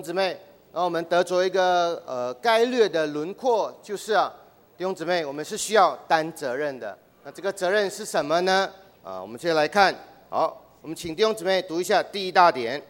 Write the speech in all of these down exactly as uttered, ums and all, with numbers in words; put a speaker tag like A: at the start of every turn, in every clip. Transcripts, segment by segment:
A: 姊妹，然后我们得着一个呃概略的轮廓，就是啊，弟兄姊妹，我们是需要担责任的。那这个责任是什么呢？啊，我们接着来看。好，我们请弟兄姊妹读一下第一大点。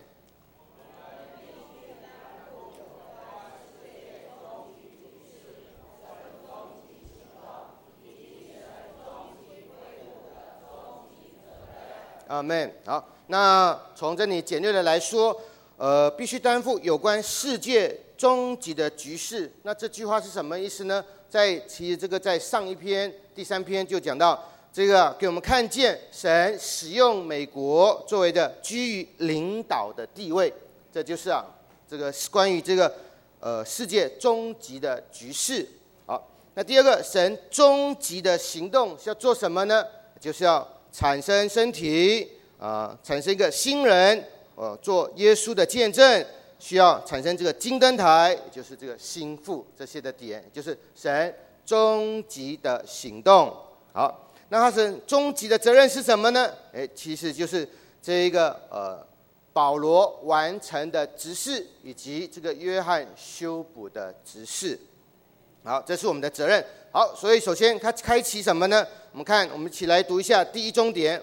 A: 阿们。好，那从这里简略的来说。呃，必须担负有关世界终极的局势。那这句话是什么意思呢？在其实这个在上一篇第三篇就讲到，这个给我们看见神使用美国作为的居于领导的地位，这就是啊这个关于这个呃世界终极的局势。好，那第二个，神终极的行动是要做什么呢？就是要产生身体啊、呃，产生一个新人。呃，做耶稣的见证，需要产生这个金灯台，也就是这个心腹这些的点，就是神终极的行动。好，那他神终极的责任是什么呢？哎，其实就是这一个呃保罗完成的执事，以及这个约翰修补的执事。好，这是我们的责任。好，所以首先他开启什么呢？我们看，我们一起来读一下第一中点。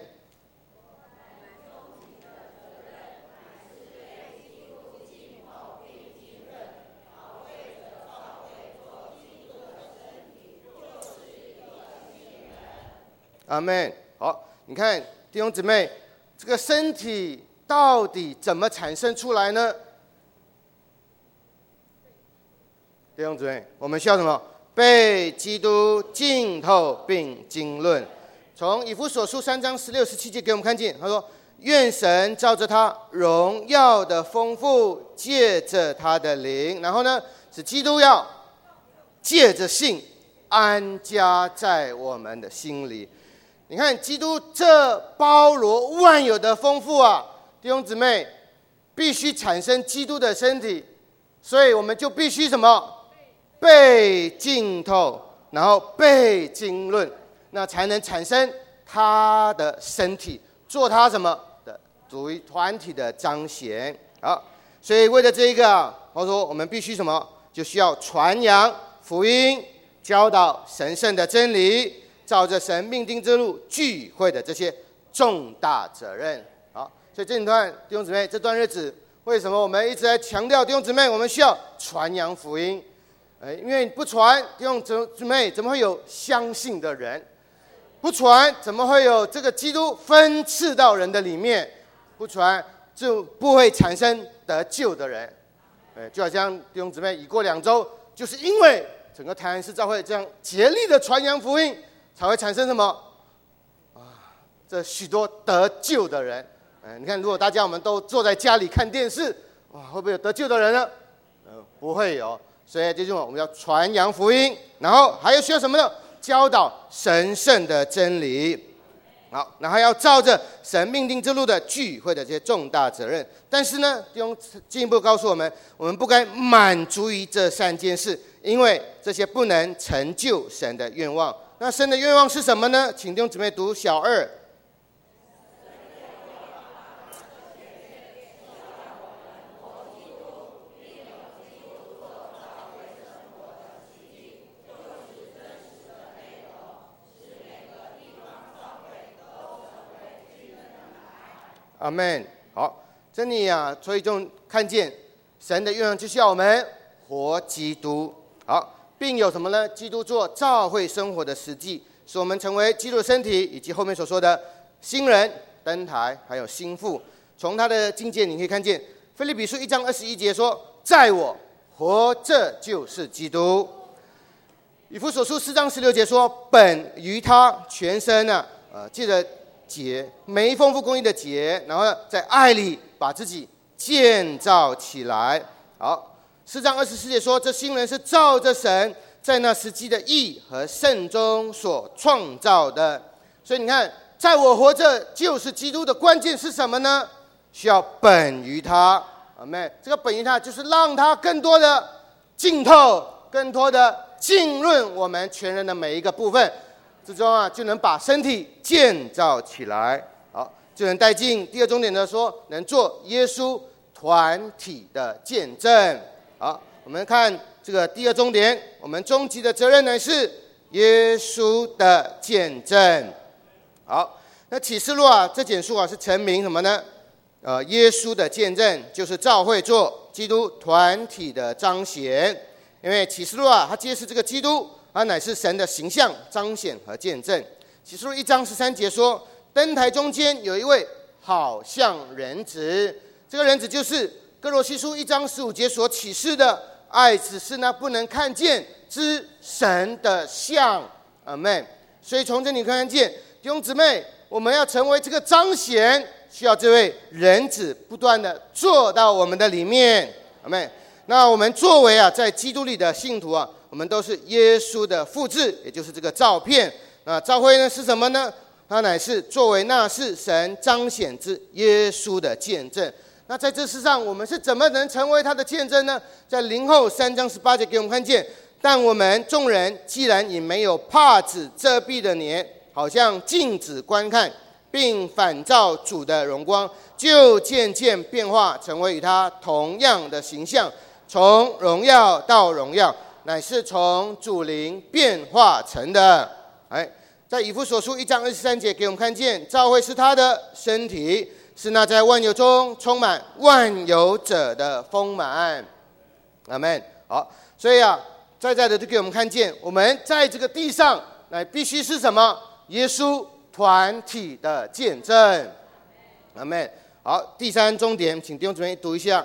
A: 阿们。好，你看弟兄姊妹，这个身体到底怎么产生出来呢？弟兄姊妹，我们需要什么？被基督浸透并经纶。从以弗所书三章十六十七节给我们看见，他说：愿神照着他荣耀的丰富，借着他的灵，然后呢，使基督要借着信安家在我们的心里。你看，基督这包罗万有的丰富啊，弟兄姊妹，必须产生基督的身体，所以我们就必须什么？被浸透，然后被经纶，那才能产生他的身体，做他什么的属于团体的彰显。好，所以为了这一个啊，他说我们必须什么？就需要传扬福音，教导神圣的真理。照着神命定之路聚会的这些重大责任。好，所以这段弟兄姊妹，这段日子为什么我们一直在强调弟兄姊妹，我们需要传扬福音？哎，因为不传，弟兄姊妹怎么会有相信的人？不传，怎么会有这个基督分赐到人的里面？不传，就不会产生得救的人。哎，就好像弟兄姊妹，已过两周，就是因为整个台南市教会这样竭力的传扬福音。才会产生什么啊？这许多得救的人，嗯，你看，如果大家我们都坐在家里看电视，哇，会不会有得救的人呢？呃，不会有。所以就是我们要传扬福音，然后还有需要什么呢？教导神圣的真理。好，然后要照着神命定之路的聚会的这些重大责任。但是呢，弟兄进一步告诉我们，我们不该满足于这三件事，因为这些不能成就神的愿望。那神的愿望是什么呢？请弟兄姊妹读小二。阿们。好，这里啊，所以就看见神的愿望就是要我们活基督。好。并有什么呢？基督做教会生活的实际，使我们成为基督的身体，以及后面所说的新人、灯台，还有心腹。从他的境界，你可以看见，腓立比书一章二十一节说：“在我活着就是基督。”以弗所书四章十六节说：“本于他全身呢、啊，呃，借着节，每一丰富公义的节，然后呢，在爱里把自己建造起来。”好。四章二十四节说，这新人是照着神在那时机的义和圣中所创造的。所以你看，在我活着就是基督的关键是什么呢？需要本于他。阿们。这个本于他就是让他更多的浸透，更多的浸润我们全人的每一个部分之中啊，就能把身体建造起来。好，就能带进第二重点的说，能做耶稣团体的见证。好，我们看这个第二重点，我们终极的责任乃是耶稣的见证。好，那启示录啊，这卷书啊是陈明什么呢？呃，耶稣的见证就是教会做基督团体的彰显。因为启示录啊，它揭示这个基督，它乃是神的形象彰显和见证。启示录一章十三节说，灯台中间有一位好像人子，这个人子就是哥罗西书一章十五节所启示的，爱只是那不能看见之神的像。阿们。所以从这里看见，弟兄姊妹，我们要成为这个彰显，需要这位人子不断的做到我们的里面。阿们。那我们作为啊在基督里的信徒啊，我们都是耶稣的复制，也就是这个照片。那教会呢是什么呢？它乃是作为那是神彰显之耶稣的见证。那在这世上，我们是怎么能成为他的见证呢？在林后三章十八节给我们看见，但我们众人既然以没有帕子遮蔽的脸，好像镜子观看，并反照主的荣光，就渐渐变化，成为与他同样的形象，从荣耀到荣耀，乃是从主灵变化成的。哎，在以弗所书一章二十三节给我们看见，教会是他的身体，是那在万有中充满万有者的丰满。阿们。好，所以啊，在在的都给我们看见，我们在这个地上，乃必须是什么？耶稣团体的见证。阿们。好，第三重点，请弟兄姊妹读一下。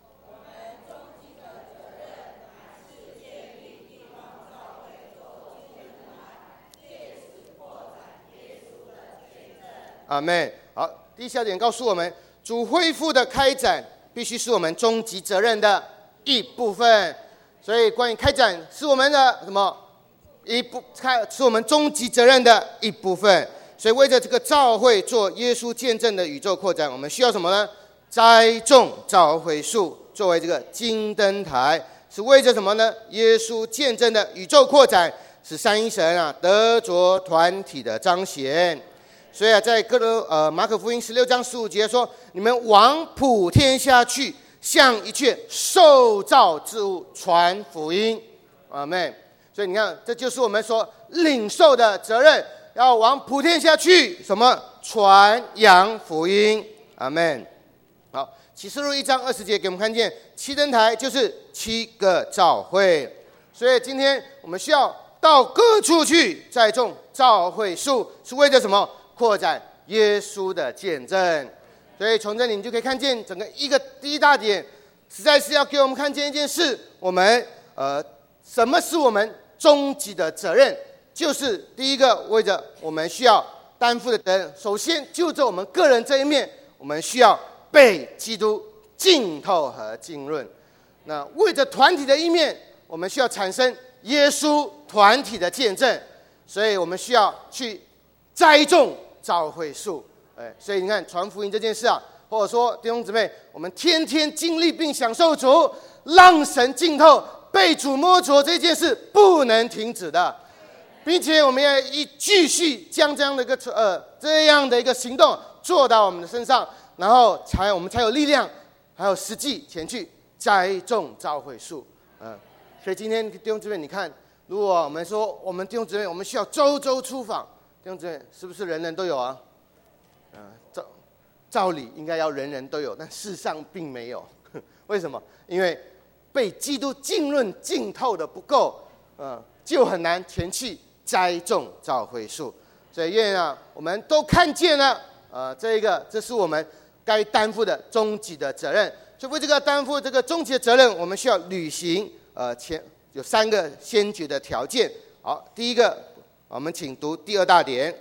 A: 阿们。好，第一小点告诉我们，主恢复的开展必须是我们终极责任的一部分。所以，关于开展是我们的什么一部开是我们终极责任的一部分。所以，为着这个教会做耶稣见证的宇宙扩展，我们需要什么呢？栽种教会树作为这个金灯台，是为着什么呢？耶稣见证的宇宙扩展，是三一神啊得着团体的彰显。所以啊，在哥罗呃马可福音十六章十五节说：“你们往普天下去，向一切受造之物传福音。”阿们。所以你看，这就是我们所领受的责任，要往普天下去，什么？传扬福音。阿们。好，启示录一章二十节给我们看见，七灯台就是七个教会。所以今天我们需要到各处去栽种教会树，是为了什么？扩展耶稣的见证。所以从这里你就可以看见整个一个第一大点，实在是要给我们看见一件事，我们呃什么是我们终极的责任，就是第一个为着我们需要担负的责任，首先就着我们个人这一面，我们需要被基督浸透和浸润。那为着团体的一面，我们需要产生耶稣团体的见证，所以我们需要去栽种教会树。哎，所以你看传福音这件事啊，或者说弟兄姊妹，我们天天经历并享受主，让神浸透，被主摸着这件事不能停止的，并且我们要一继续将这样的一个呃这样的一个行动做到我们的身上，然后才我们才有力量，还有实际前去栽种教会树。嗯、呃，所以今天弟兄姊妹，你看，如果我们说我们弟兄姊妹，我们需要周周出访，弟兄姊妹是不是人人都有啊？呃，照照理应该要人人都有，但事实上并没有。为什么？因为被基督浸润浸透的不够，呃，就很难前去栽种教会树。所以愿啊，我们都看见了，呃，这一个这是我们该担负的终极的责任。所以为这个担负这个终极的责任，我们需要履行呃前有三个先决的条件。好，第一个，我们请读第二大点。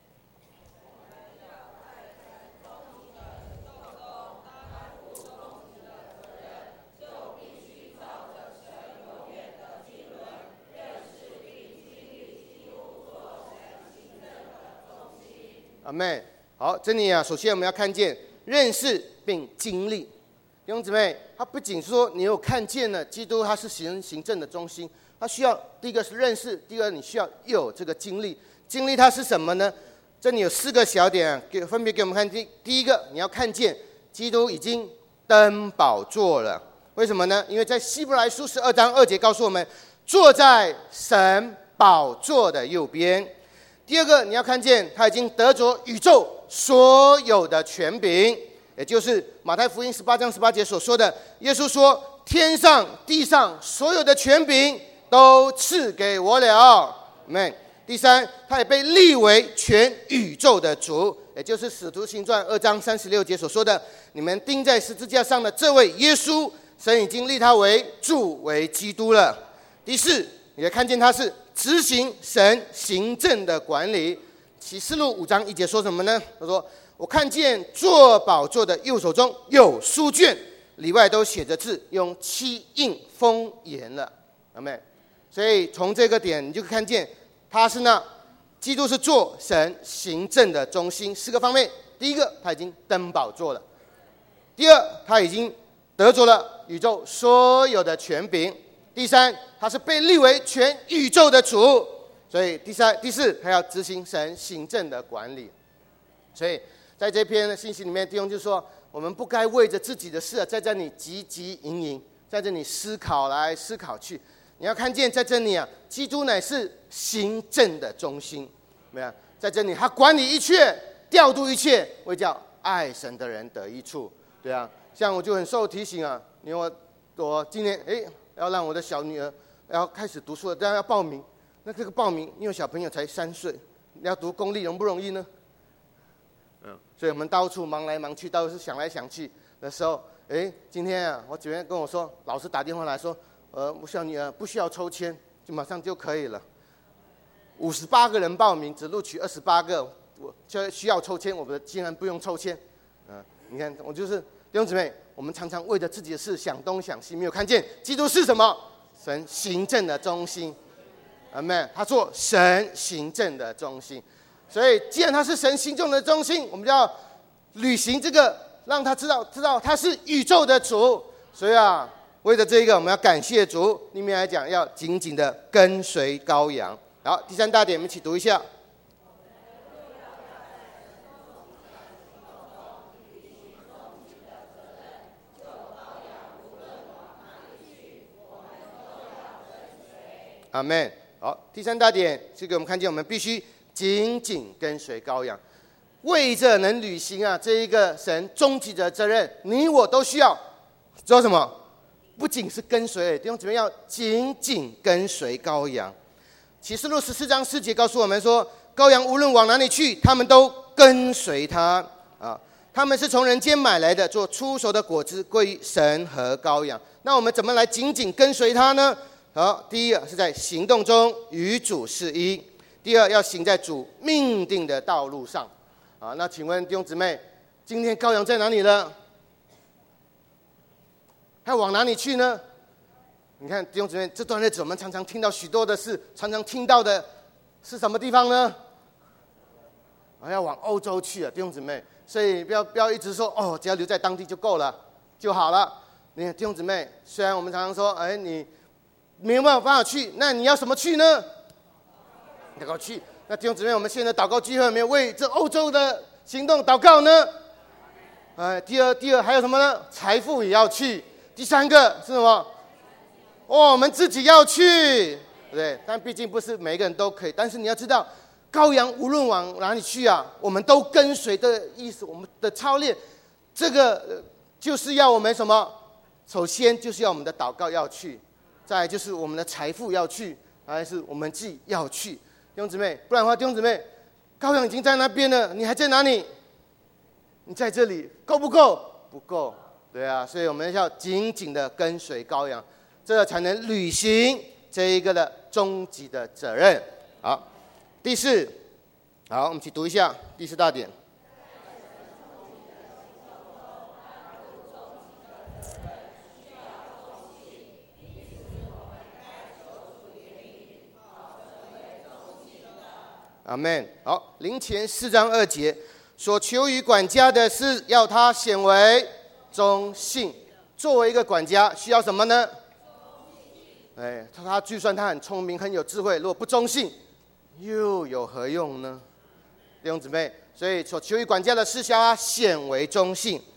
A: 阿们。好，这里啊，首先我们要看见认识并经历。弟兄姊妹，他不仅说你有看见了基督，他是行行政的中心，他需要第一个是认识，第二你需要有这个经历。经历它是什么呢？这里有四个小点啊，给分别给我们看。第第一个，你要看见基督已经登宝座了。为什么呢？因为在希伯来书十二章二节告诉我们，坐在神宝座的右边。第二个，你要看见他已经得着宇宙所有的权柄，也就是马太福音十八章十八节所说的，耶稣说：“天上地上所有的权柄都赐给我了。” Amen。第三，他也被立为全宇宙的主，也就是使徒行传二章三十六节所说的：“你们钉在十字架上的这位耶稣，神已经立他为主，为基督了。”第四，你也看见他是执行神行政的管理。启示录五章一节说什么呢？他说：“我看见坐宝座的右手中有书卷，里外都写着字，用漆印封严了。”阿们。所以从这个点你就看见，他是那基督是做神行政的中心。四个方面：第一个，他已经登宝座了；第二，他已经得着了宇宙所有的权柄；第三，他是被立为全宇宙的主。所以第三、第四，他要执行神行政的管理。所以在这篇信息里面，弟兄就说，我们不该为着自己的事在这里汲汲营营，在这里思考来思考去。你要看见在这里啊，基督乃是行政的中心，没有？在这里他管理一切，调度一切，为叫爱神的人得益处。对啊，像我就很受提醒啊，因为我我今年哎要让我的小女儿要开始读书了，但要报名。那这个报名，因为小朋友才三岁，你要读公立容不容易呢？嗯，所以我们到处忙来忙去，到处想来想去的时候，哎，今天啊，我姐妹跟我说，老师打电话来说，呃，我小女儿不需要抽签，就马上就可以了。五十八个人报名，只录取二十八个，我就需要抽签，我们竟然不用抽签。嗯、呃，你看，我就是弟兄姊妹，我们常常为着自己的事想东想西，没有看见基督是什么？神行政的中心。阿们，他做神行政的中心。所以既然他是神行政的中心，我们就要履行这个，让他知道知道他是宇宙的主。所以啊，为了这个，我们要感谢主。另面来讲，要紧紧的跟随羔羊。好，第三大点，我们一起读一下。阿们。好，第三大点是给我们看见，我们必须紧紧跟随羔羊，为着能履行啊这一个神终极的责任，你我都需要做什么？不仅是跟随，弟兄姊妹要紧紧跟随羔羊。启示录十四章四节告诉我们说，羔羊无论往哪里去，他们都跟随他啊。他们是从人间买来的，做出熟的果子，归于神和羔羊。那我们怎么来紧紧跟随他呢？好，第一个是在行动中与主是一；第二，要行在主命定的道路上。啊，那请问弟兄姊妹，今天羔羊在哪里呢？还往哪里去呢？你看弟兄姊妹，这段日子我们常常听到许多的事，常常听到的是什么地方呢？啊，要往欧洲去啊，弟兄姊妹。所以不要不要一直说哦，只要留在当地就够了就好了。你看弟兄姊妹，虽然我们常常说，哎，你没有办法去，那你要什么去呢？祷告去。那弟兄姊妹，我们现在祷告聚会有没有为这欧洲的行动祷告呢？哎，第二，第二还有什么呢？财富也要去。第三个是什么？哦，我们自己要去，对不对？但毕竟不是每个人都可以。但是你要知道，羔羊无论往哪里去啊，我们都跟随的意思，我们的操练，这个就是要我们什么？首先就是要我们的祷告要去。再来就是我们的财富要去，还是我们自己要去，弟兄姊妹，不然的话，弟兄姊妹，羔羊已经在那边了，你还在哪里？你在这里够不够？不够，对啊，所以我们要紧紧的跟随羔羊，这才能履行这一个的终极的责任。好，第四，好，我们一起读一下第四大点。阿们。好，林前四章二节，所求于管家的是要他显为忠信。作为一个管家，需要什么呢？哎，他就算他很聪明、很有智慧，如果不忠信，又有何用呢？弟兄姊妹，所以所求于管家的是要他显为忠信。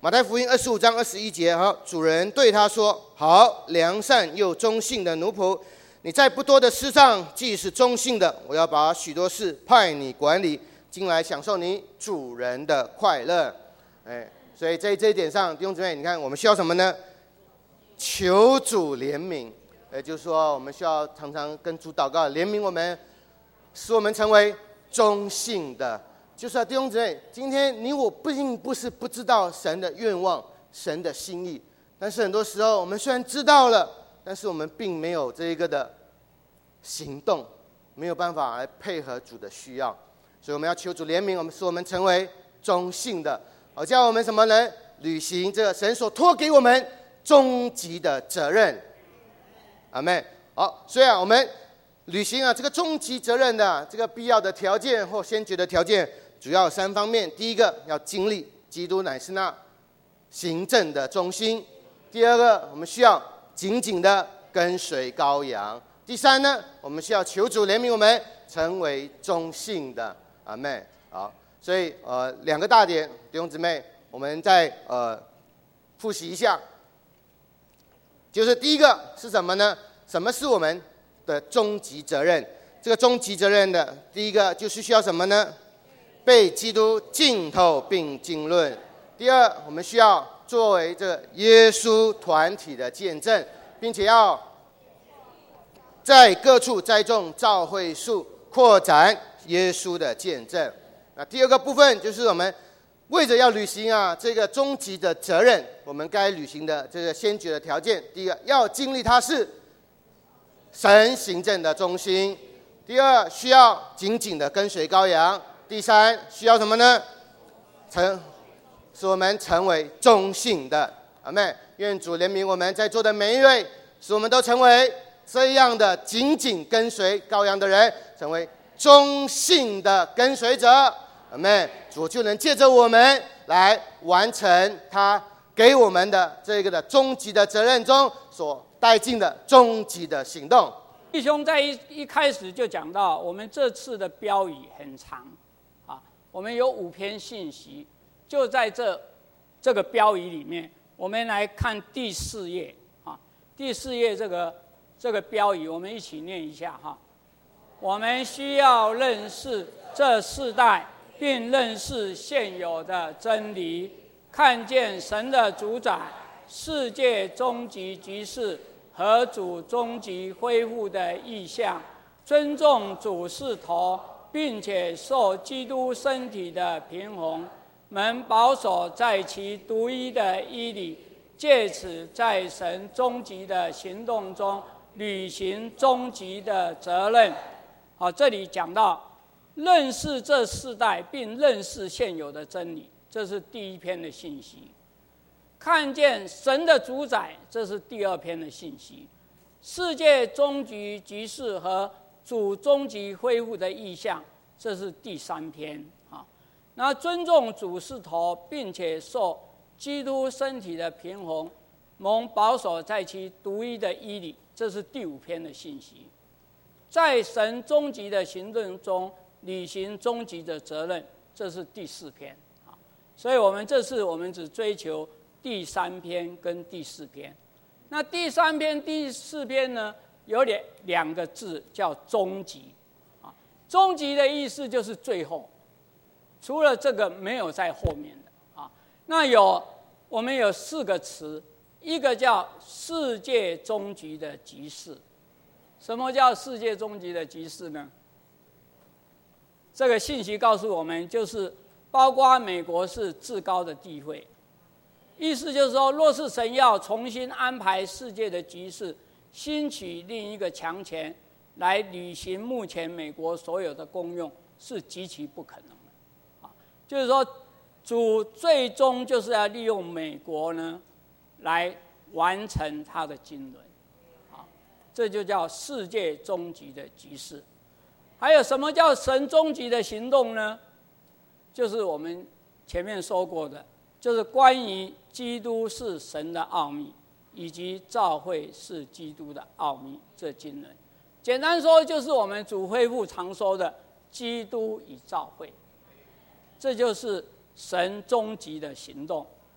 A: 马太福音二十五章二十一节，好，主人对他说：“好，良善又忠信的奴仆，你在不多的事上既是忠信的，我要把许多事派你管理，进来享受你主人的快乐。”哎，所以在这一点上，弟兄姊妹，你看我们需要什么呢？求主怜悯，也就是说，我们需要常常跟主祷告，怜悯我们，使我们成为忠信的。就是啊，弟兄姊妹，今天你我并不是不知道神的愿望、神的心意，但是很多时候我们虽然知道了，但是我们并没有这一个的行动，没有办法来配合主的需要，所以我们要求主怜悯我们，使我们成为忠信的，好叫我们什么呢？履行这个神所托给我们终极的责任。阿们。好，所以啊，我们履行啊这个终极责任的这个必要的条件或先决的条件，主要有三方面。第一个，要经历基督乃是那行政的中心；第二个，我们需要紧紧的跟随羔羊；第三呢，我们需要求主怜悯我们，成为忠信的。阿们。好，所以呃两个大点，弟兄姊妹，我们再呃复习一下，就是第一个是什么呢？什么是我们的终极责任？这个终极责任的第一个就是需要什么呢？被基督浸透并浸润。第二，我们需要作为这个耶稣团体的见证，并且要在各处栽种教会树，扩展耶稣的见证。那第二个部分就是我们为着要履行啊这个终极的责任，我们该履行的这个先决的条件。第一个，要经历它是神行政的中心；第二，需要紧紧的跟随羔羊；第三，需要什么呢？成使我们成为忠信的。阿们。愿主怜悯我们在座的每一位，使我们都成为这样的紧紧跟随羔羊的人，成为忠信的跟随者。阿们。主就能借着我们来完成他给我们的这个的终极的责任中所带进的终极的行动。
B: 弟兄在一一开始就讲到，我们这次的标语很长啊，我们有五篇信息，就在这这个标语里面，我们来看第四页啊，第四页这个这个标语，我们一起念一下哈。我们需要认识这世代，并认识现有的真理，看见神的主宰、世界终极局势和主终极恢复的意向，尊重主事头，并且受基督身体的平衡，能保守在其独一的义理，借此在神终极的行动中履行终极的责任。好，这里讲到认识这世代，并认识现有的真理，这是第一篇的信息。看见神的主宰，这是第二篇的信息。世界终局局势和主终极恢复的意向，这是第三篇啊。那尊重主事头，并且受基督身体的平衡，蒙保守在其独一的义理，这是第五篇的信息。在神终极的行动中履行终极的责任，这是第四篇啊。所以我们这次我们只追求第三篇跟第四篇。那第三篇、第四篇呢，有两两个字叫终极啊。终极的意思就是最后，除了这个没有在后面的啊。那有我们有四个词，一个叫世界终极的局势。什么叫世界终极的局势呢？这个信息告诉我们，就是包括美国是至高的地位，意思就是说，若是神要重新安排世界的局势，兴起另一个强权来履行目前美国所有的功用，是极其不可能的。啊，就是说，主最终就是要利用美国呢，来完成他的经纶。啊，这就叫世界终极的局势。还有什么叫神终极的行动呢？就是我们前面说过的，就是关于基督是神的奥秘，以及教会是基督的奥秘这经纶。简单说，就是我们主恢复常说的基督与教会，这就是神终极的行动。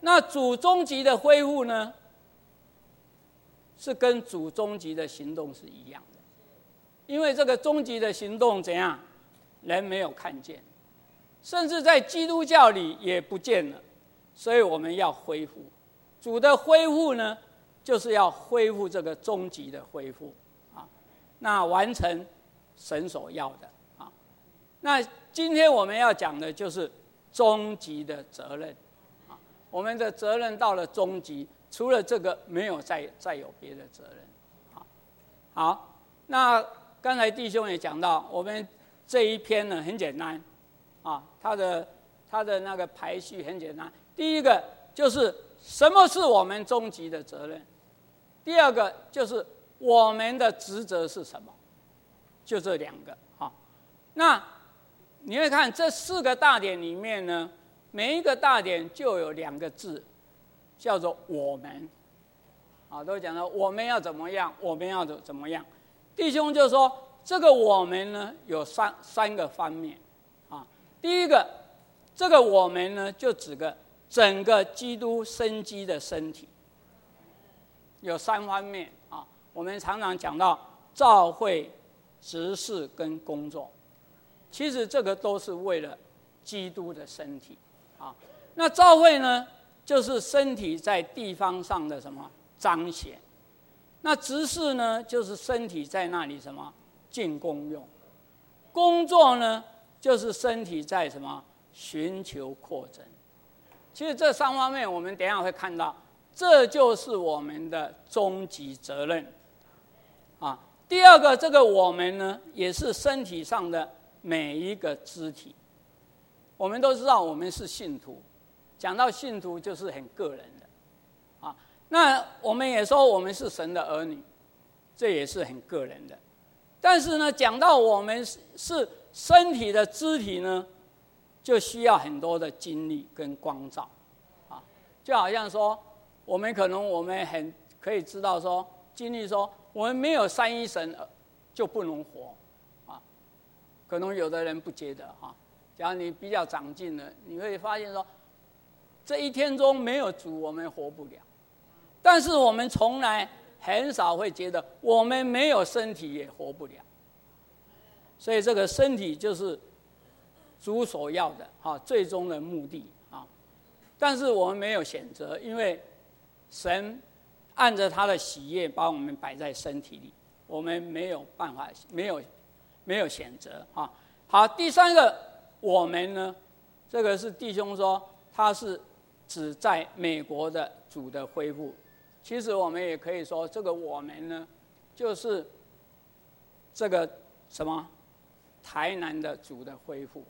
B: 那主终极的恢复呢，是跟主终极的行动是一样的，因为这个终极的行动怎样，人没有看见，甚至在基督教里也不见了，所以我们要恢复。主的恢复呢，就是要恢复这个终极的恢复啊，那完成神所要的啊。那今天我们要讲的就是终极的责任啊，我们的责任到了终极，除了这个没有再再有别的责任。好，好，那刚才弟兄也讲到，我们这一篇呢很简单啊，它的它的那个排序很简单。第一个就是什么是我们终极的责任，第二个就是我们的职责是什么，就这两个啊。那你会看这四个大点里面呢，每一个大点就有两个字，叫做我们，啊，都讲到我们要怎么样，我们要怎么样。弟兄就说，这个我们呢有三三个方面，啊，第一个，这个我们呢就指个整个基督生机的身体，有三方面啊。我们常常讲到召会、执事跟工作，其实这个都是为了基督的身体啊。那召会呢，就是身体在地方上的什么彰显；那执事呢，就是身体在那里什么尽功用；工作呢，就是身体在什么寻求扩增。其实这三方面，我们等一下会看到，这就是我们的终极责任啊。第二个，这个我们呢，也是身体上的每一个肢体。我们都知道，我们是信徒，讲到信徒就是很个人的啊。那我们也说我们是神的儿女，这也是很个人的。但是呢，讲到我们是身体的肢体呢，就需要很多的精力跟光照啊。就好像说，我们可能我们很可以知道说，经历说，我们没有三一神就不能活啊。可能有的人不觉得哈，假如你比较长进了，你会发现说，这一天中没有主，我们活不了。但是我们从来很少会觉得，我们没有身体也活不了。所以这个身体就是主所要的啊，最终的目的啊。但是我们没有选择，因为神按着他的喜悦把我们摆在身体里，我们没有办法，没有没有选择啊。好，第三个我们呢，这个是弟兄说，他是指在美国的主的恢复。其实我们也可以说，这个我们呢，就是这个什么台南的主的恢复。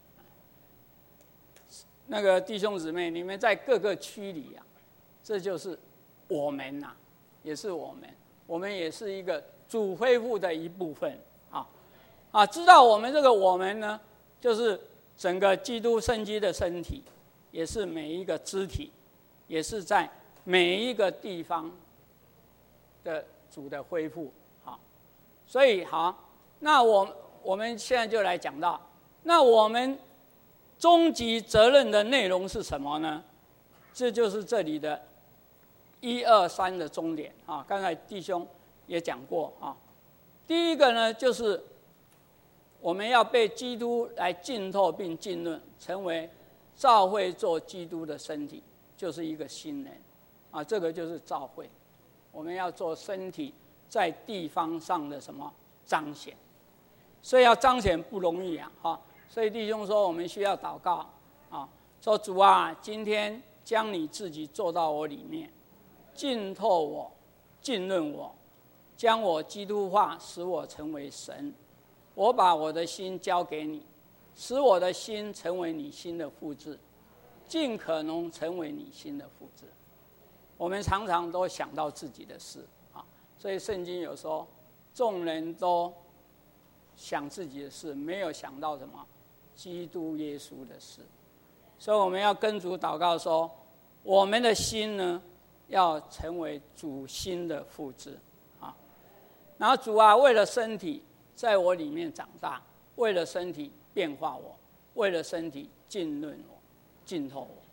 B: 那个弟兄姊妹，你们在各个区里啊，这就是我们呐、啊，也是我们，我们也是一个主恢复的一部分啊啊！知道我们这个我们呢，就是整个基督生机的身体，也是每一个肢体，也是在每一个地方的主的恢复啊。所以好，那我我们现在就来讲到，那我们终极责任的内容是什么呢？这就是这里的一二三的终点啊。刚才弟兄也讲过啊。第一个呢，就是我们要被基督来浸透并浸润，成为召会做基督的身体，就是一个新人啊。这个就是召会，我们要做身体在地方上的什么彰显，所以要彰显不容易啊。哈，所以弟兄说，我们需要祷告啊，说主啊，今天将你自己做到我里面，浸透我，浸润我，将我基督化，使我成为神。我把我的心交给你，使我的心成为你心的复制，尽可能成为你心的复制。我们常常都想到自己的事啊，所以圣经有说，众人都想自己的事，没有想到什么基督耶稣的事。所以我们要跟主祷告说，我们的心呢，要成为主心的复制啊。然后主啊，为了身体在我里面长大，为了身体变化我，为了身体浸润我，浸透我。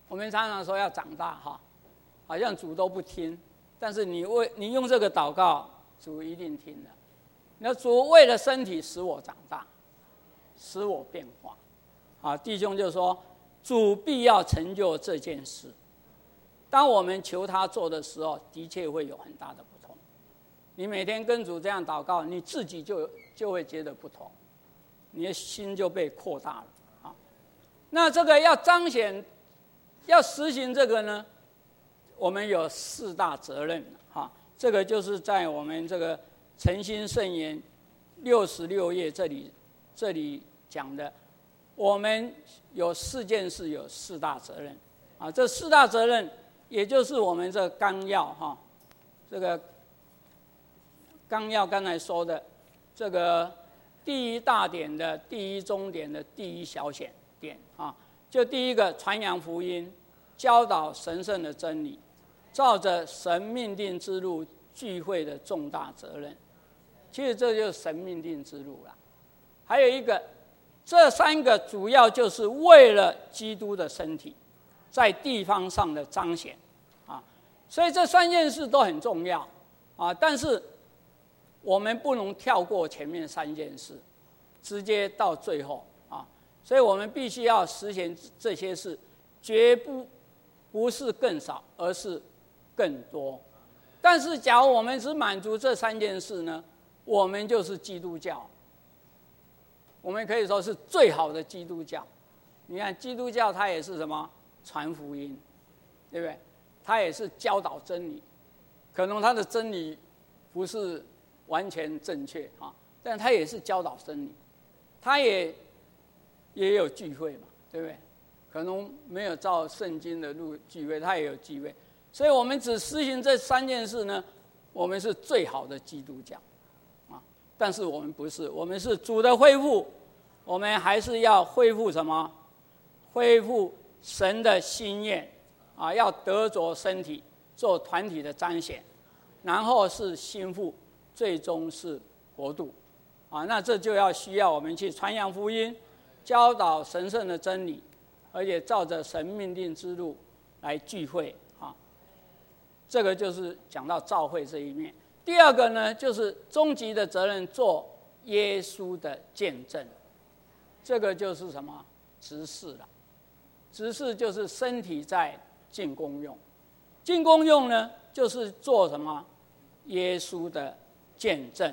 B: 我们常常说要长大哈，好像主都不听，但是你为你用这个祷告，主一定听的。那主为了身体使我长大，使我变化，啊，弟兄就说主必要成就这件事。当我们求他做的时候，的确会有很大的不同。你每天跟主这样祷告，你自己就就会觉得不同，你的心就被扩大了啊。那这个要彰显、要实行这个呢，我们有四大责任哈。这个就是在我们这个诚心圣言六十六页这里这里讲的，我们有四件事，有四大责任啊。这四大责任，也就是我们这纲要哈，这个纲要刚才说的这个第一大点的第一中点的第一小点啊，就第一个传扬福音，教导神圣的真理，照着神命定之路聚会的重大责任。其实这就是神命定之路了。还有一个，这三个主要就是为了基督的身体在地方上的彰显啊，所以这三件事都很重要啊。但是我们不能跳过前面三件事，直接到最后啊。所以我们必须要实现这些事，绝不不是更少，而是更多。但是假如我们只满足这三件事呢，我们就是基督教。我们可以说是最好的基督教。你看基督教它也是什么？传福音，对不对？它也是教导真理，可能它的真理不是完全正确啊，但它也是教导真理，它也也有聚会嘛，对不对？可能没有照圣经的路聚会，它也有聚会。所以我们只实行这三件事呢，我们是最好的基督教啊。但是我们不是，我们是主的恢复，我们还是要恢复什么？恢复神的心愿啊，要得着身体，做团体的彰显，然后是心腹，最终是国度啊。那这就要需要我们去传扬福音，教导神圣的真理，而且照着神命定之路来聚会啊。这个就是讲到召会这一面。第二个呢，就是终极的责任，做耶稣的见证。这个就是什么？执事了。执事就是身体在进功用，进功用呢，就是做什么？耶稣的见证。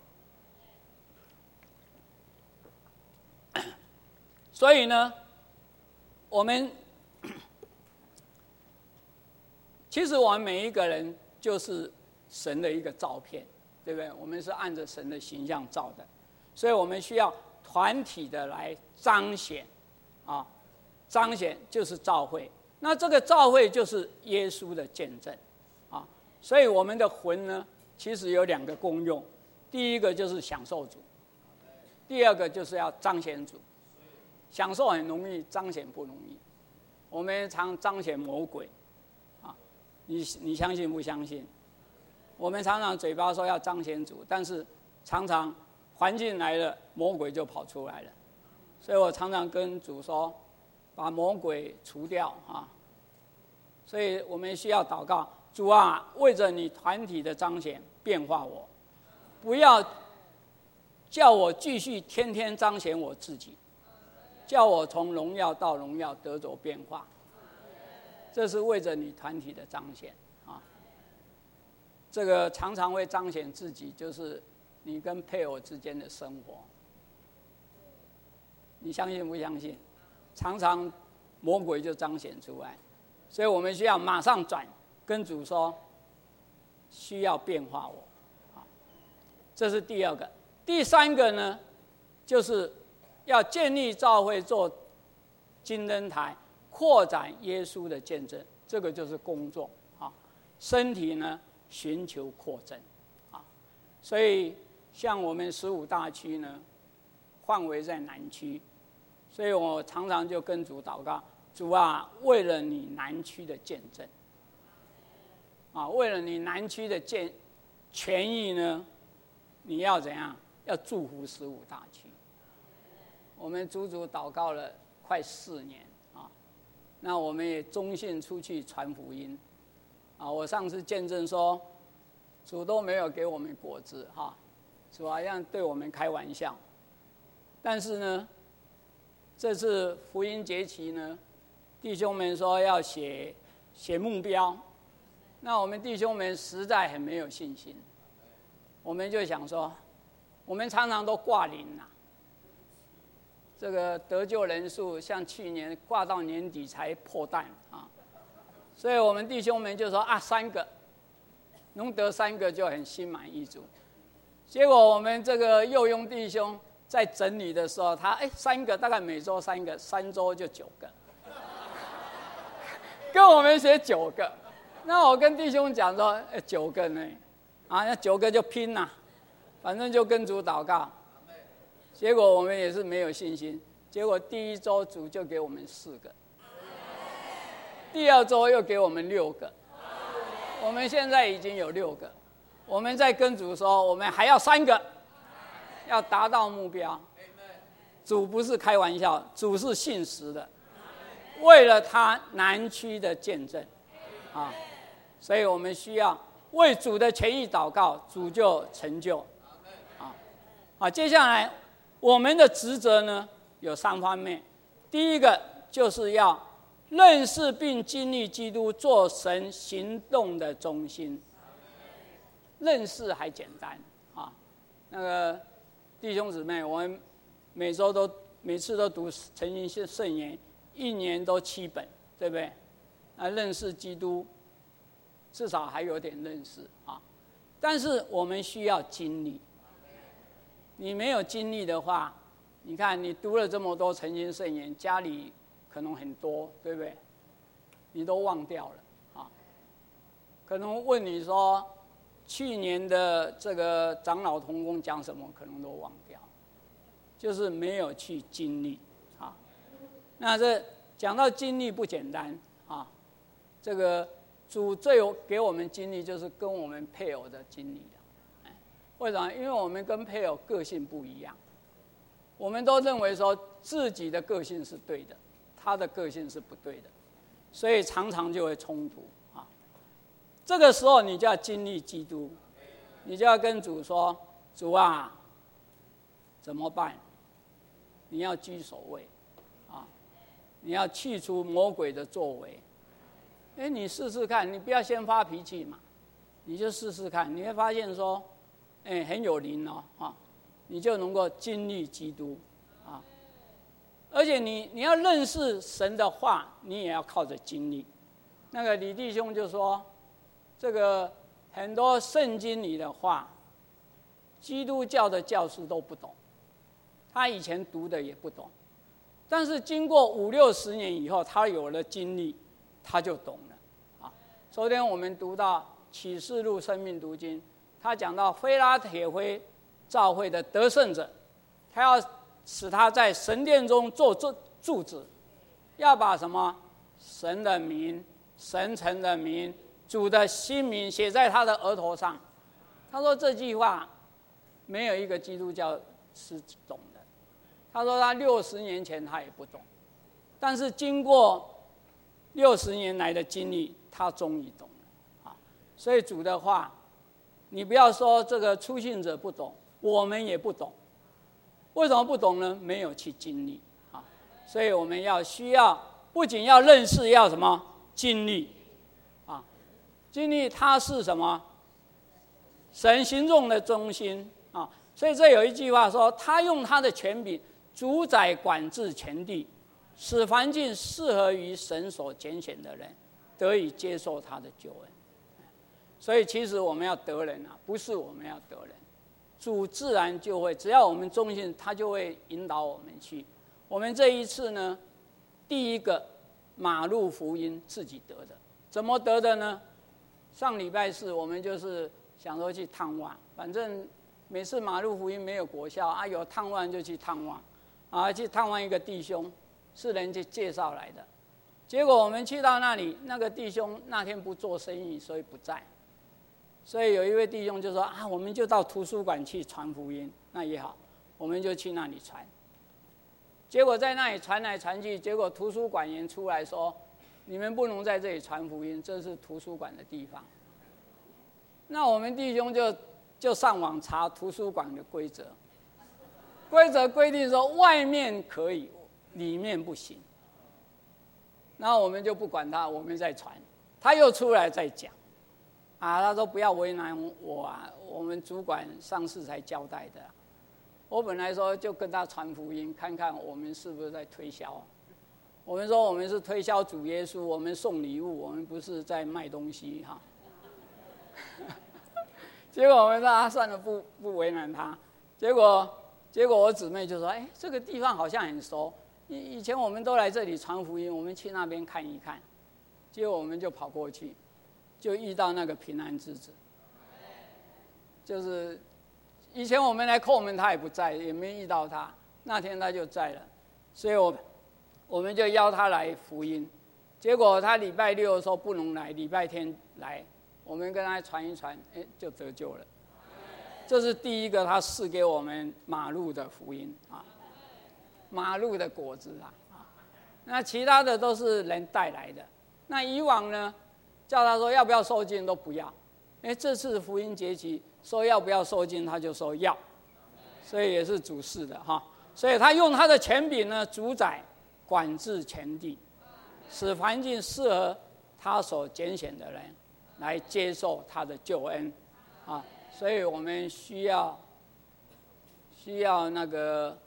B: 所以呢，我们其实我们每一个人就是神的一个照片，对不对？我们是按着神的形象造的，所以我们需要团体的来彰显啊。彰显就是召会，那这个召会就是耶稣的见证啊。所以我们的魂呢，其实有两个功用，第一个就是享受主，第二个就是要彰显主。享受很容易，彰显不容易。我们常彰显魔鬼啊，你你相信不相信？我们常常嘴巴说要彰显主，但是常常环境来了，魔鬼就跑出来了。所以我常常跟主说，把魔鬼除掉啊！所以我们需要祷告，主啊，为着你团体的彰显，变化我，不要叫我继续天天彰显我自己，叫我从荣耀到荣耀得着变化。这是为着你团体的彰显啊！这个常常会彰显自己，就是你跟配偶之间的生活，你相信不相信？常常魔鬼就彰显出来，所以我们需要马上转，跟主说需要变化我，这是第二个。第三个呢，就是要建立教会，做金灯台，扩展耶稣的见证，这个就是工作啊。身体呢，寻求扩增啊，所以像我们十五大区呢，范围在南区。所以我常常就跟主祷告，主啊，为了你南区的见证，啊，为了你南区的见权益呢，你要怎样？要祝福十五大区。我们足足祷告了快四年啊， 那我们也忠信出去传福音。啊，我上次见证说，主都没有给我们果子哈，主好像对我们开玩笑。但是呢，这次福音节期呢，弟兄们说要写写目标，那我们弟兄们实在很没有信心。我们就想说，我们常常都挂零啊，这个得救人数像去年挂到年底才破蛋啊，所以我们弟兄们就说啊，三个，能得三个就很心满意足。结果我们这个幼庸弟兄在整理的时候，他哎三个大概每周三个，三周就九个，跟我们写九个。那我跟弟兄讲说，哎九个呢，啊那九个就拼啦，反正就跟主祷告。结果我们也是没有信心，结果第一周主就给我们四个，第二周又给我们六个，我们现在已经有六个。我们在跟主说，我们还要三个，要达到目标。主不是开玩笑，主是信实的，为了他南区的见证啊，所以我们需要为主的权益祷告，主就成就啊。好，接下来我们的职责呢有三方面，第一个就是要认识并经历基督，做神行动的中心。认识还简单啊，那个弟兄姊妹，我们每周都每次都读诚心圣言，一年都七本，对不对？啊，认识基督，至少还有点认识啊。但是我们需要经历，你没有经历的话，你看你读了这么多诚心圣言，家里可能很多，对不对？你都忘掉了啊。可能问你说，去年的这个长老同工讲什么，可能都忘掉，就是没有去经历啊。那这讲到经历不简单啊，这个主最有给我们经历，就是跟我们配偶的经历的。为什么？因为我们跟配偶个性不一样，我们都认为说自己的个性是对的，他的个性是不对的，所以常常就会冲突。这个时候你就要经历基督，你就要跟主说，主啊，怎么办？你要居首位啊，你要去除魔鬼的作为。哎，你试试看，你不要先发脾气嘛，你就试试看，你会发现说，哎，很有灵哦啊，你就能够经历基督啊。而且你你要认识神的话，你也要靠着经历。那个李弟兄就说，这个很多圣经里的话，基督教的教师都不懂，他以前读的也不懂，但是经过五六十年以后，他有了经历，他就懂了啊。昨天我们读到启示录生命读经，他讲到非拉铁非教会的得胜者，他要使他在神殿中做柱子，要把什么神的名、神城的名、主的新名写在他的额头上。他说这句话没有一个基督教是懂的。他说他六十年前他也不懂，但是经过六十年来的经历，他终于懂了啊。所以主的话，你不要说这个初信者不懂，我们也不懂。为什么不懂呢？没有去经历啊。所以我们要需要不仅要认识，要什么经历。经历它是什么？神行动的中心啊！所以这有一句话说，他用他的权柄主宰管制全地，使环境适合于神所拣选的人得以接受他的救恩。所以其实我们要得人啊，不是我们要得人，主自然就会，只要我们忠心，他就会引导我们去。我们这一次呢，第一个马路福音自己得的，怎么得的呢？上礼拜四我们就是想说去探望，反正每次马路福音没有果效啊，有探望就去探望，啊，去探望一个弟兄，是人家介绍来的。结果我们去到那里，那个弟兄那天不做生意，所以不在。所以有一位弟兄就说啊，我们就到图书馆去传福音，那也好，我们就去那里传。结果在那里传来传去，结果图书馆员出来说， 你们不能在这里传福音，这是图书馆的地方。那我们弟兄就就上网查图书馆的规则，规则规定说外面可以，里面不行。那我们就不管他，我们再传，他又出来再讲，啊，他说不要为难我啊，我们主管上次才交代的。我本来说就跟他传福音，看看我们是不是在推销。我们说我们是推销主耶稣，我们送礼物，我们不是在卖东西哈。结果我们说啊，算了，不不为难他。结果结果我姊妹就说，哎，这个地方好像很熟，以以前我们都来这里传福音，我们去那边看一看。结果我们就跑过去，就遇到那个平安之子，就是以前我们来叩门，他也不在，也没遇到他。那天他就在了，所以我我们就邀他来福音。结果他礼拜六说不能来，礼拜天来，我们跟他传一传，哎，就得救了。这是第一个他赐给我们马路的福音啊，马路的果子啊啊。那其他的都是人带来的。那以往呢，叫他说要不要受浸都不要。哎，这次福音节期说要不要受浸，他就说要，所以也是主事的哈。所以他用他的权柄呢，主宰管制全地，使环境适合他所拣选的人来接受他的救恩啊。所以我们需要需要那个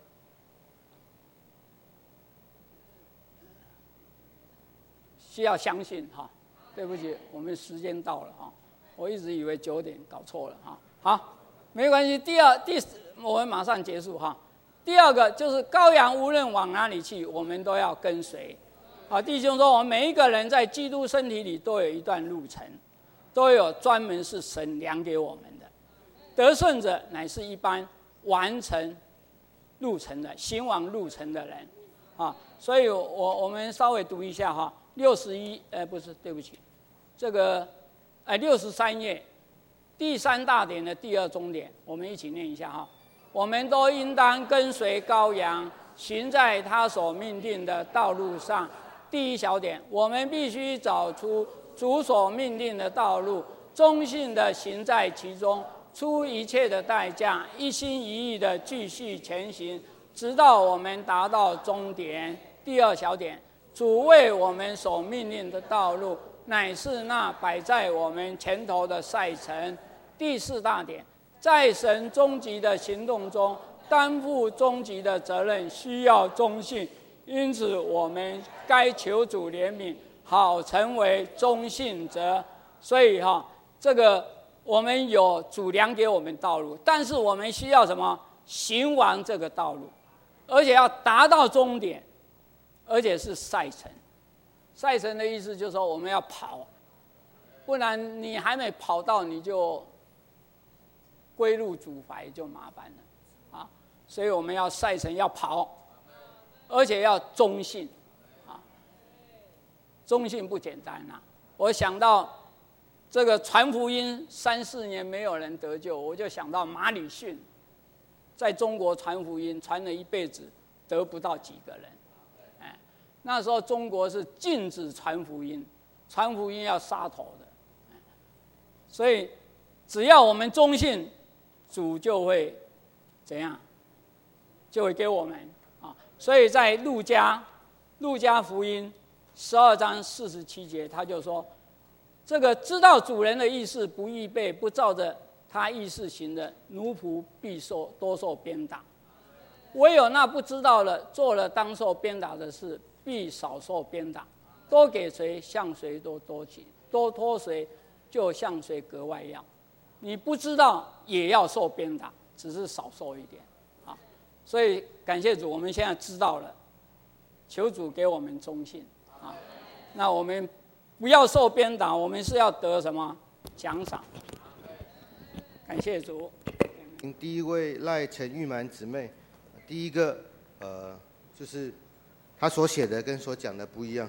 B: 需要相信哈。对不起，我们时间到了哈，我一直以为九点，搞错了哈。好，没关系。第二、第我们马上结束哈。第二个就是羔羊无论往哪里去，我们都要跟随。好，弟兄说，我们每一个人在基督身体里都有一段路程，都有专门是神量给我们的。得胜者乃是一般完成路程的、行往路程的人啊。所以我我们稍微读一下哈。六十一，呃，不是，对不起，这个，呃，六十三页，第三大点的第二中点，我们一起念一下哈。我们都应当跟随羔羊，行在他所命定的道路上。第一小点，我们必须找出主所命定的道路，忠信的行在其中，出一切的代价，一心一意的继续前行，直到我们达到终点。第二小点。主为我们所命令的道路，乃是那摆在我们前头的赛程。第四大点，在神终极的行动中，担负终极的责任，需要忠信，因此我们该求主怜悯，好成为忠信者。所以哈，这个我们有主量给我们道路，但是我们需要什么？行完这个道路，而且要达到终点。而且是赛程，赛程的意思就是说我们要跑，不然你还没跑到你就归入主怀就麻烦了啊！所以我们要赛程要跑，而且要忠信啊！忠信不简单啊！我想到这个传福音三四年没有人得救，我就想到马礼逊在中国传福音传了一辈子，得不到几个人。那时候中国是禁止传福音，传福音要杀头的，所以只要我们忠信，主就会怎样，就会给我们啊。所以在路加路加福音十二章四十七节，他就说，这个知道主人的意思，不预备，不照着他意思行的奴仆，必受多受鞭打；唯有那不知道了，做了当受鞭打的事，必少受鞭打。多给谁，向谁多多起；多托谁，就向谁格外要。你不知道也要受鞭打，只是少受一点啊。所以感谢主，我们现在知道了，求主给我们忠信啊。那我们不要受鞭打，我们是要得什么奖赏？感谢主。
A: 第一位赖陈玉满姊妹，第一个呃就是他所写的跟所讲的不一样。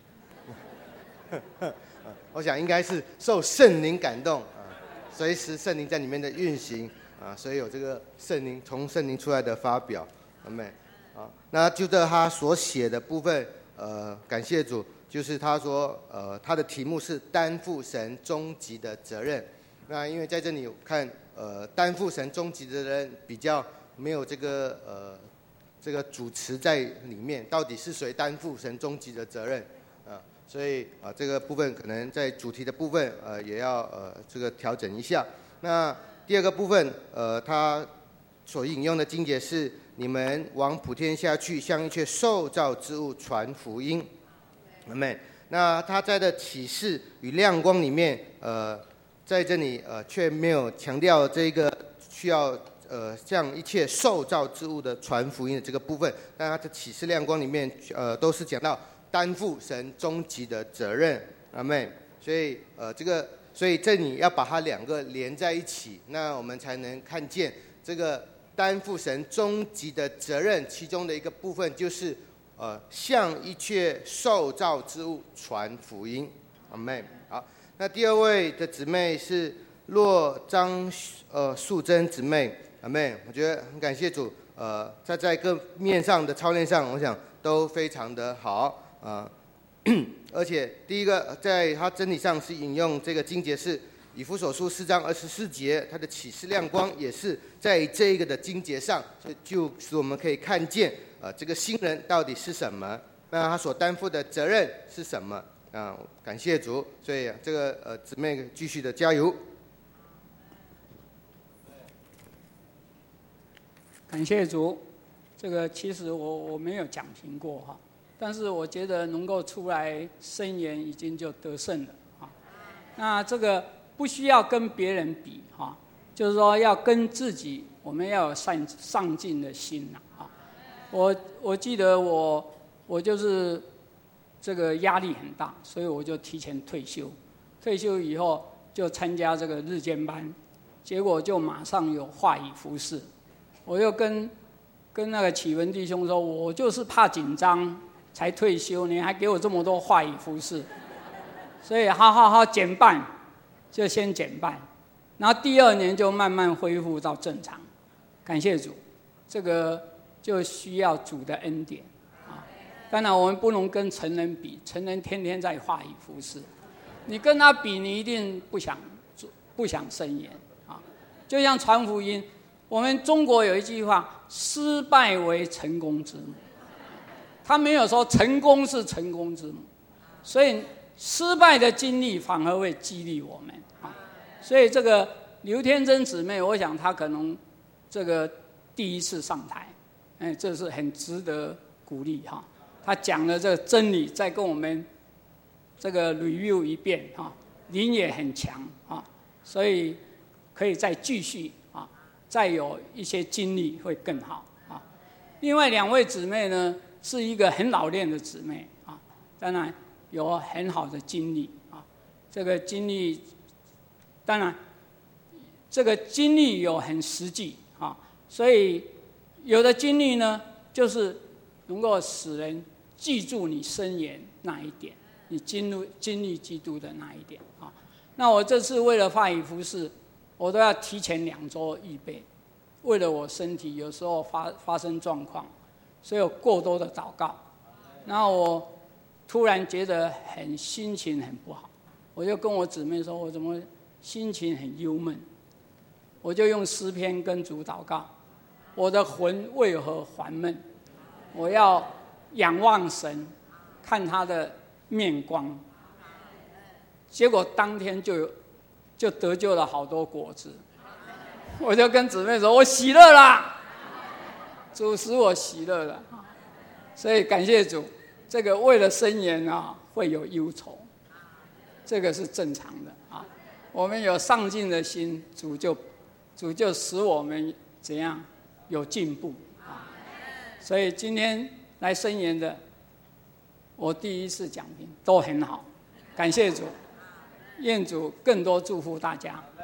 A: 我想应该是受圣灵感动啊，随时圣灵在里面的运行啊，所以有这个圣灵从圣灵出来的发表，阿们啊。那就在他所写的部分，呃，感谢主， 就是他说，呃，他的题目是担负神终极的责任。那因为在这里看，呃，担负神终极的责任比较没有这个呃这个主词在里面，到底是谁担负神终极的责任啊？所以啊、呃，这个部分可能在主题的部分，呃，也要呃这个调整一下。那第二个部分，呃，他所引用的经节是：你们往普天下去，向一切受造之物传福音。阿们。那他在的启示与亮光里面，呃，在这里呃却没有强调这个需要呃向一切受造之物的传福音的这个部分。但他的启示亮光里面，呃，都是讲到担负神终极的责任。阿们。所以呃这个。所以这里要把它两个连在一起，那我们才能看见这个担负神终极的责任，其中的一个部分就是呃向一切受造之物传福音。阿们。好，那第二位的姊妹是洛张呃素贞姊妹。阿们。我觉得很感谢主，呃，在在各面上的操练上，我想都非常的好啊。呃而且第一个，在他真理上是引用这个经节是以弗所书四章二十四节，他的启示亮光也是在这一个的经节上，所以就使我们可以看见，呃，这个新人到底是什么，那他所担负的责任是什么啊？感谢主，所以这个呃姊妹继续的加油。
B: 感谢主，这个其实我我没有讲评过哈。但是我觉得能够出来申言，已经就得胜了啊。那这个不需要跟别人比哈，就是说要跟自己，我们要有上上进的心呐啊。我我记得我我就是这个压力很大，所以我就提前退休。退休以后就参加这个日间班，结果就马上有话语服事。我又跟跟那个启文弟兄说，我就是怕紧张。才退休，你还给我这么多话语服事，所以好好好减半，就先减半，然后第二年就慢慢恢复到正常。感谢主，这个就需要主的恩典啊。当然我们不能跟成人比，成人天天在话语服事，你跟他比，你一定不想不想申言啊。就像传福音，我们中国有一句话：失败为成功之母。他没有说成功是成功之母，所以失败的经历反而会激励我们啊。所以这个刘天珍姊妹，我想她可能这个第一次上台，哎，这是很值得鼓励哈。她讲了这个真理，再跟我们这个 review 一遍哈，灵也很强啊，所以可以再继续啊，再有一些经历会更好啊。另外两位姊妹呢？是一个很老练的姊妹啊，当然有很好的经历啊。这个经历，当然这个经历有很实际啊，所以有的经历呢，就是能够使人记住你申言那一点，你经历经历基督的那一点啊。那我这次为了话语服事，我都要提前两周预备，为了我身体有时候发发生状况。所以有过多的祷告，然后我突然觉得很心情很不好，我就跟我姊妹说，我怎么心情很忧闷？我就用诗篇跟主祷告，我的魂为何烦闷？我要仰望神，看他的面光。结果当天就有就得救了好多果子，我就跟姊妹说，我喜乐啦。主使我喜乐了，所以感谢主。这个为了申言啊，会有忧愁，这个是正常的啊。我们有上进的心，主就主就使我们怎样有进步啊。所以今天来申言的，我第一次讲评都很好，感谢主，愿主更多祝福大家。